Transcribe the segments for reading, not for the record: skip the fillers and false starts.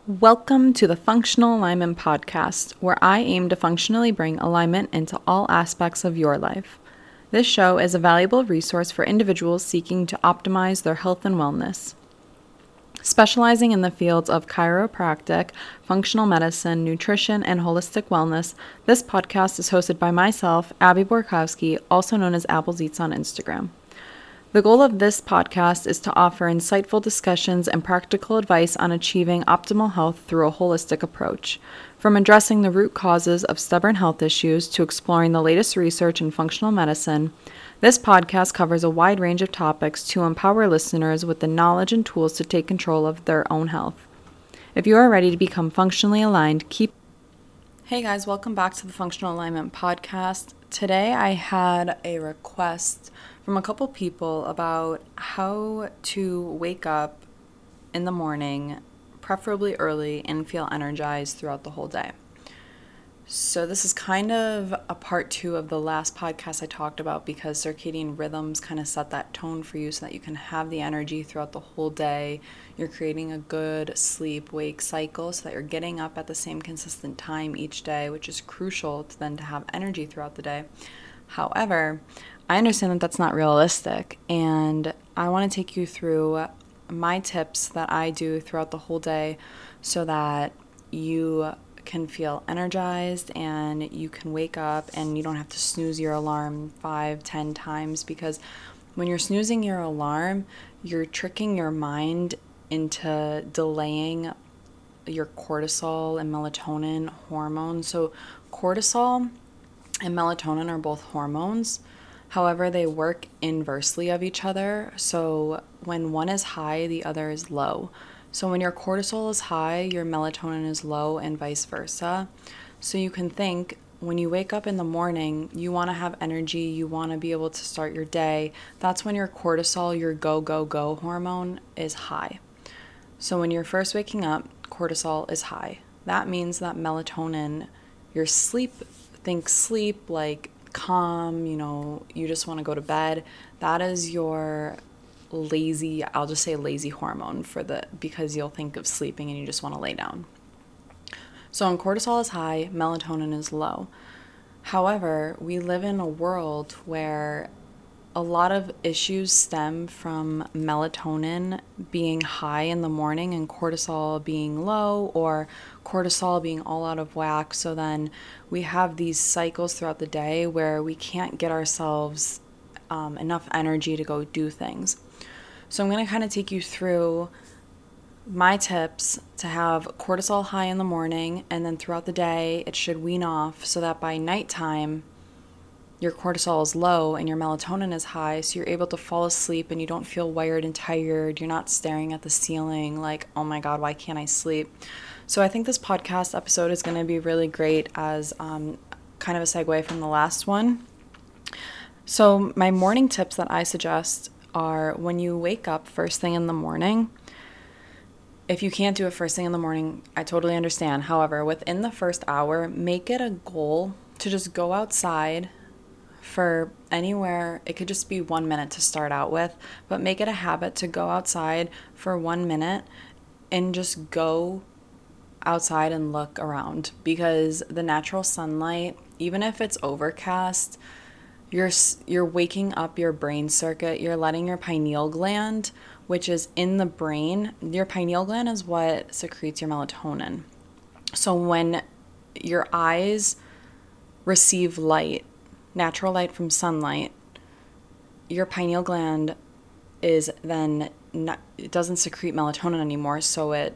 Welcome to the Functional Alignment Podcast, where I aim to functionally bring alignment into all aspects of your life. This show is a valuable resource for individuals seeking to optimize their health and wellness. Specializing in the fields of chiropractic, functional medicine, nutrition, and holistic wellness, this podcast is hosted by myself, Abby Borkowski, also known as Apples Eats on Instagram. The goal of this podcast is to offer insightful discussions and practical advice on achieving optimal health through a holistic approach. From addressing the root causes of stubborn health issues to exploring the latest research in functional medicine, this podcast covers a wide range of topics to empower listeners with the knowledge and tools to take control of their own health. If you are ready to become functionally aligned, Hey guys, welcome back to the Functional Alignment Podcast. Today I had a request from a couple people about how to wake up in the morning, preferably early, and feel energized throughout the whole day. So this is kind of a part 2 of the last podcast I talked about, because circadian rhythms kind of set that tone for you so that you can have the energy throughout the whole day. You're creating a good sleep-wake cycle so that you're getting up at the same consistent time each day, which is crucial to then to have energy throughout the day. However, I understand that that's not realistic, and I want to take you through my tips that I do throughout the whole day so that you can feel energized and you can wake up and you don't have to snooze your alarm 5-10 times, because when you're snoozing your alarm, you're tricking your mind into delaying your cortisol and melatonin hormones. So cortisol and melatonin are both hormones. However, they work inversely of each other. So when one is high, the other is low. So when your cortisol is high, your melatonin is low, and vice versa. So you can think, when you wake up in the morning, you want to have energy, you want to be able to start your day. That's when your cortisol, your go, go, go hormone, is high. So when you're first waking up, cortisol is high. That means that melatonin, your sleep like calm, you just want to go to bed. That is your lazy, I'll just say lazy hormone because you'll think of sleeping and you just want to lay down. So when cortisol is high, melatonin is low. However, we live in a world where a lot of issues stem from melatonin being high in the morning and cortisol being low, or cortisol being all out of whack. So then we have these cycles throughout the day where we can't get ourselves enough energy to go do things. So I'm going to kind of take you through my tips to have cortisol high in the morning, and then throughout the day it should wean off so that by nighttime your cortisol is low and your melatonin is high, so you're able to fall asleep and you don't feel wired and tired. You're not staring at the ceiling like, oh my God, why can't I sleep? So I think this podcast episode is going to be really great as kind of a segue from the last one. So my morning tips that I suggest are, when you wake up first thing in the morning, if you can't do it first thing in the morning, I totally understand. However, within the first hour, make it a goal to just go outside for anywhere. It could just be 1 minute to start out with, but make it a habit to go outside for 1 minute and just go outside and look around, because the natural sunlight, even if it's overcast, you're waking up your brain circuit. You're letting your pineal gland, which is in the brain, your pineal gland is what secretes your melatonin. So when your eyes receive light, natural light from sunlight, your pineal gland is then it doesn't secrete melatonin anymore, so it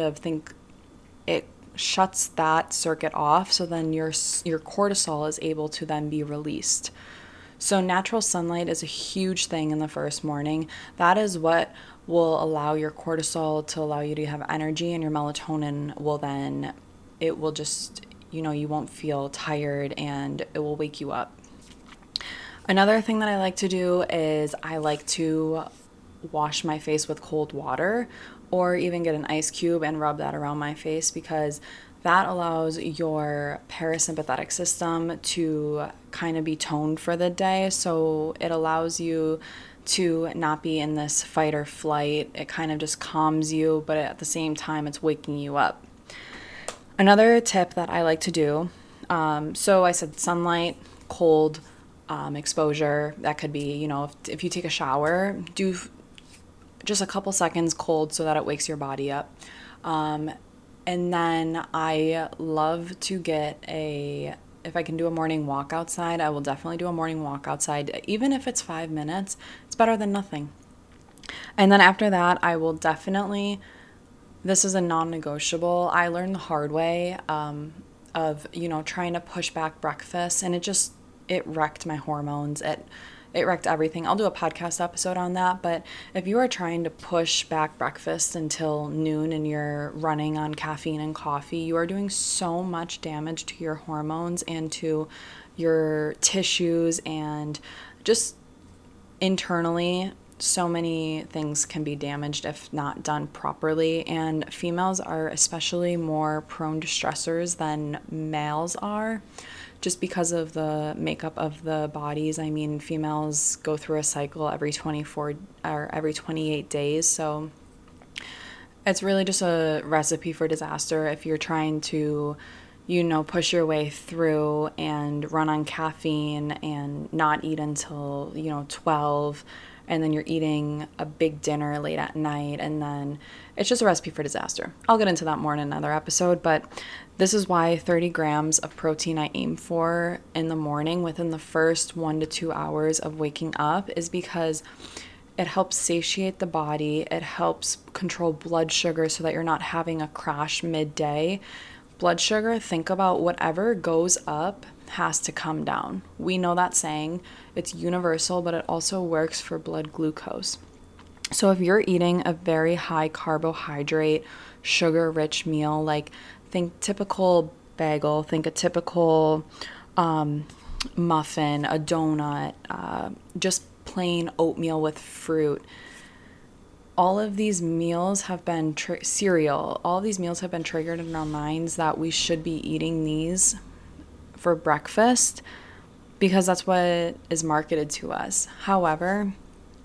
shuts that circuit off, so then your cortisol is able to then be released. So natural sunlight is a huge thing in the first morning. That is what will allow your cortisol to allow you to have energy, and your melatonin will then, it will just, you won't feel tired and it will wake you up. Another thing that I like to do is I like to wash my face with cold water, or even get an ice cube and rub that around my face, because that allows your parasympathetic system to kind of be toned for the day. So it allows you to not be in this fight or flight. It kind of just calms you, but at the same time, it's waking you up. Another tip that I like to do, so I said sunlight, cold exposure. That could be, if you take a shower, do just a couple seconds cold so that it wakes your body up. And then I love to if I can do a morning walk outside, I will definitely do a morning walk outside. Even if it's 5 minutes, it's better than nothing. And then after that, I will definitely, this is a non-negotiable. I learned the hard way of, trying to push back breakfast, and it wrecked my hormones. It wrecked everything. I'll do a podcast episode on that, but if you are trying to push back breakfast until noon and you're running on caffeine and coffee, you are doing so much damage to your hormones and to your tissues, and just internally, so many things can be damaged if not done properly. And females are especially more prone to stressors than males are, just because of the makeup of the bodies. I mean, females go through a cycle every 24 or every 28 days. So it's really just a recipe for disaster if you're trying to, push your way through and run on caffeine and not eat until, 12. And then you're eating a big dinner late at night, and then it's just a recipe for disaster. I'll get into that more in another episode, but this is why 30 grams of protein I aim for in the morning within the first 1 to 2 hours of waking up is because it helps satiate the body. It helps control blood sugar so that you're not having a crash midday. Blood sugar, think about whatever goes up has to come down. We know that saying. It's universal, but it also works for blood glucose. So if you're eating a very high carbohydrate, sugar-rich meal, like think typical bagel, think a typical muffin, a donut, just plain oatmeal with fruit. All of these meals have been cereal. All of these meals have been triggered in our minds that we should be eating these for breakfast because that's what is marketed to us. However,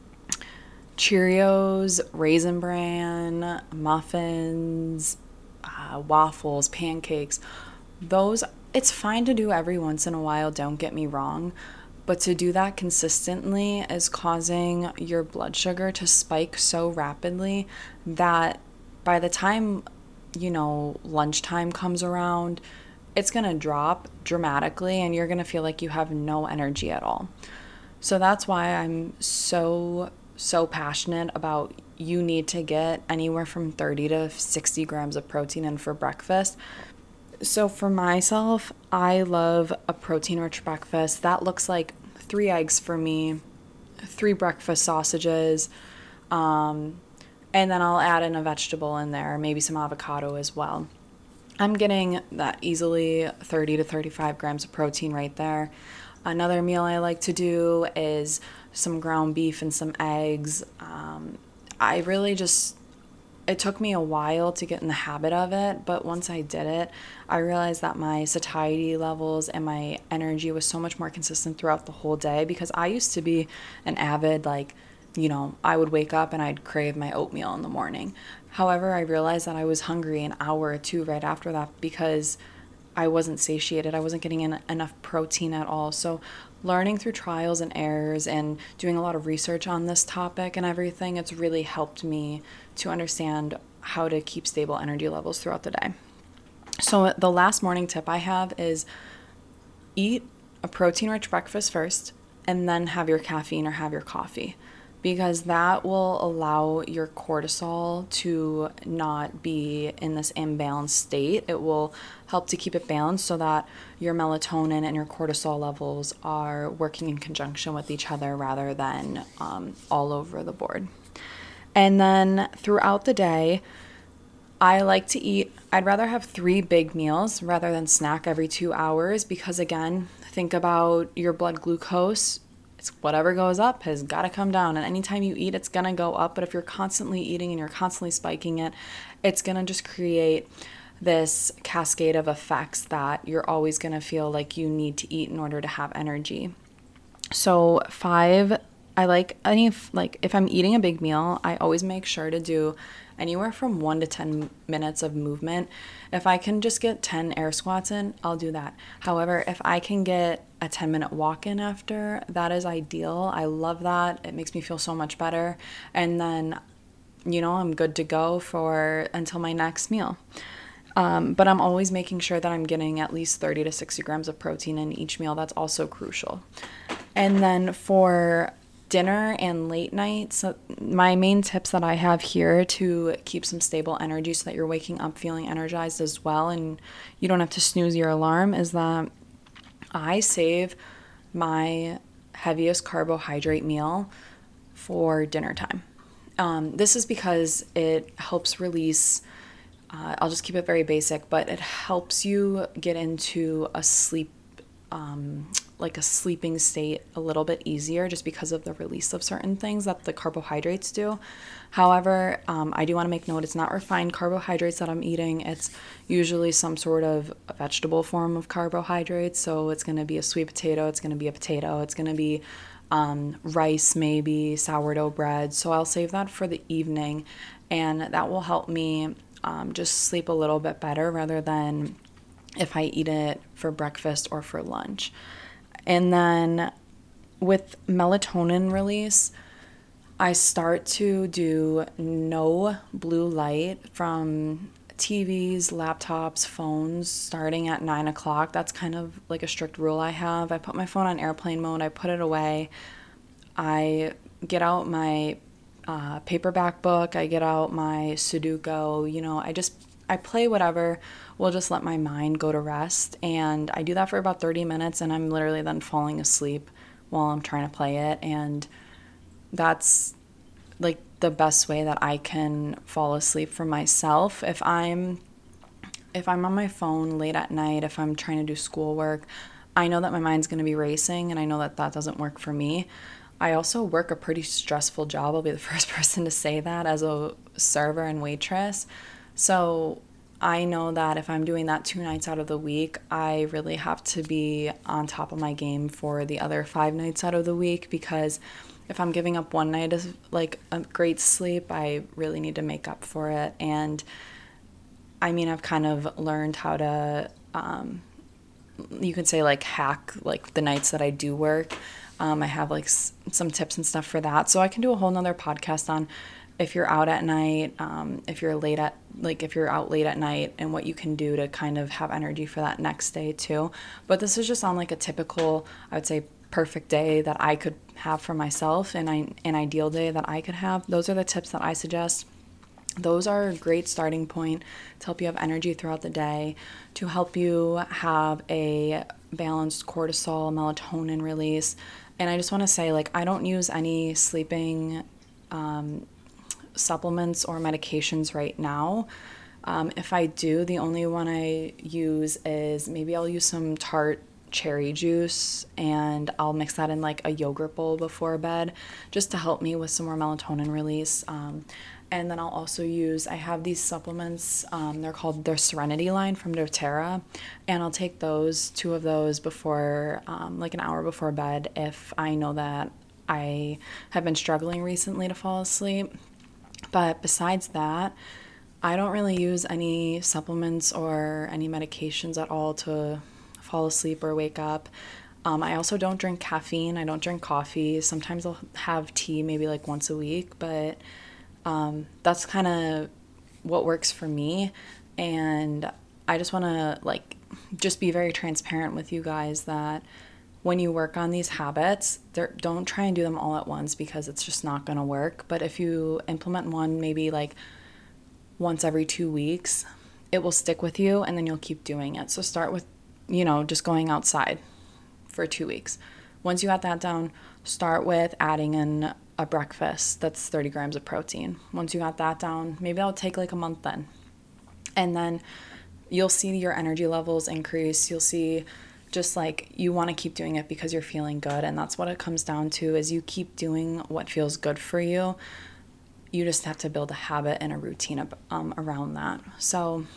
Cheerios, Raisin Bran, muffins, waffles, pancakes, it's fine to do every once in a while, don't get me wrong, but to do that consistently is causing your blood sugar to spike so rapidly that by the time, lunchtime comes around, it's going to drop dramatically and you're going to feel like you have no energy at all. So that's why I'm so passionate about you need to get anywhere from 30 to 60 grams of protein in for breakfast. So for myself, I love a protein-rich breakfast. That looks like 3 eggs for me, 3 breakfast sausages, and then I'll add in a vegetable in there, maybe some avocado as well. I'm getting that easily 30 to 35 grams of protein right there. Another meal I like to do is some ground beef and some eggs. It took me a while to get in the habit of it, but once I did it, I realized that my satiety levels and my energy was so much more consistent throughout the whole day, because I used to be an avid, I would wake up and I'd crave my oatmeal in the morning. However, I realized that I was hungry an hour or two right after that because I wasn't satiated. I wasn't getting enough protein at all. So learning through trials and errors and doing a lot of research on this topic and everything, it's really helped me to understand how to keep stable energy levels throughout the day. So the last morning tip I have is eat a protein-rich breakfast first and then have your caffeine or have your coffee, because that will allow your cortisol to not be in this imbalanced state. It will help to keep it balanced so that your melatonin and your cortisol levels are working in conjunction with each other rather than all over the board. And then throughout the day, I like to I'd rather have 3 big meals rather than snack every 2 hours, because again, think about your blood glucose. It's whatever goes up has got to come down. And anytime you eat, it's going to go up. But if you're constantly eating and you're constantly spiking it, it's going to just create this cascade of effects that you're always going to feel like you need to eat in order to have energy. So 5 I like if I'm eating a big meal, I always make sure to do anywhere from 1 to 10 minutes of movement. If I can just get 10 air squats in, I'll do that. However, if I can get a 10-minute walk in after, that is ideal. I love that. It makes me feel so much better. And then, I'm good to go for until my next meal. But I'm always making sure that I'm getting at least 30 to 60 grams of protein in each meal. That's also crucial. And then for dinner and late night, so my main tips that I have here to keep some stable energy so that you're waking up feeling energized as well and you don't have to snooze your alarm, is that I save my heaviest carbohydrate meal for dinner time. This is because it helps release, I'll just keep it very basic, but it helps you get into a like a sleeping state a little bit easier just because of the release of certain things that the carbohydrates do. However, I do want to make note, it's not refined carbohydrates that I'm eating. It's usually some sort of vegetable form of carbohydrates. So it's going to be a sweet potato, it's going to be a potato, it's going to be rice, maybe sourdough bread. So I'll save that for the evening, and that will help me just sleep a little bit better rather than if I eat it for breakfast or for lunch. And then with melatonin release, I start to do no blue light from TVs, laptops, phones starting at 9 o'clock. That's kind of like a strict rule I have. I put my phone on airplane mode, I put it away. I get out my paperback book, I get out my Sudoku, I play whatever. Will just let my mind go to rest. And I do that for about 30 minutes, and I'm literally then falling asleep while I'm trying to play it. And that's like the best way that I can fall asleep for myself. If I'm on my phone late at night, if I'm trying to do schoolwork, I know that my mind's going to be racing, and I know that that doesn't work for me. I also work a pretty stressful job. I'll be the first person to say that, as a server and waitress. So I know that if I'm doing that 2 nights out of the week, I really have to be on top of my game for the other 5 nights out of the week, because if I'm giving up one night of like a great sleep, I really need to make up for it. And I mean, I've kind of learned how to, you could say, like, hack like the nights that I do work. I have like some tips and stuff for that. So I can do a whole nother podcast on if you're out at night, if you're out late at night, and what you can do to kind of have energy for that next day too. But this is just on like a typical, I would say, perfect day that I could have for myself, and an ideal day that I could have. Those are the tips that I suggest. Those are a great starting point to help you have energy throughout the day, to help you have a balanced cortisol, melatonin release. And I just want to say, like, I don't use any sleeping supplements or medications right now. If I do, the only one I use is maybe I'll use some tart cherry juice, and I'll mix that in like a yogurt bowl before bed just to help me with some more melatonin release. And then I'll also I have these supplements, they're called their Serenity line from doTERRA, and I'll take 2 of those before, like an hour before bed, if I know that I have been struggling recently to fall asleep. But besides that, I don't really use any supplements or any medications at all to fall asleep or wake up. I also don't drink caffeine. I don't drink coffee. Sometimes I'll have tea maybe like once a week, but that's kind of what works for me. And I just want to just be very transparent with you guys that when you work on these habits, don't try and do them all at once, because it's just not going to work. But if you implement one maybe like once every 2 weeks, it will stick with you, and then you'll keep doing it. So start with, just going outside for 2 weeks. Once you got that down, start with adding in a breakfast that's 30 grams of protein. Once you got that down, maybe that'll take like a month then. And then you'll see your energy levels increase. You'll see just like you want to keep doing it because you're feeling good. And that's what it comes down to, is you keep doing what feels good for you. You just have to build a habit and a routine around that. So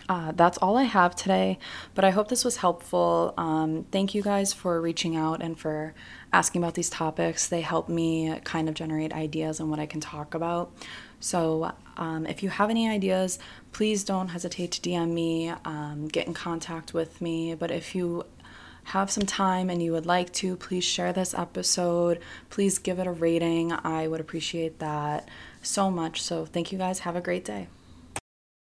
That's all I have today, but I hope this was helpful. Thank you guys for reaching out and for asking about these topics. They help me kind of generate ideas on what I can talk about. So, if you have any ideas, please don't hesitate to DM me, get in contact with me. But if you have some time and you would like to, please share this episode. Please give it a rating. I would appreciate that so much. So, thank you guys. Have a great day.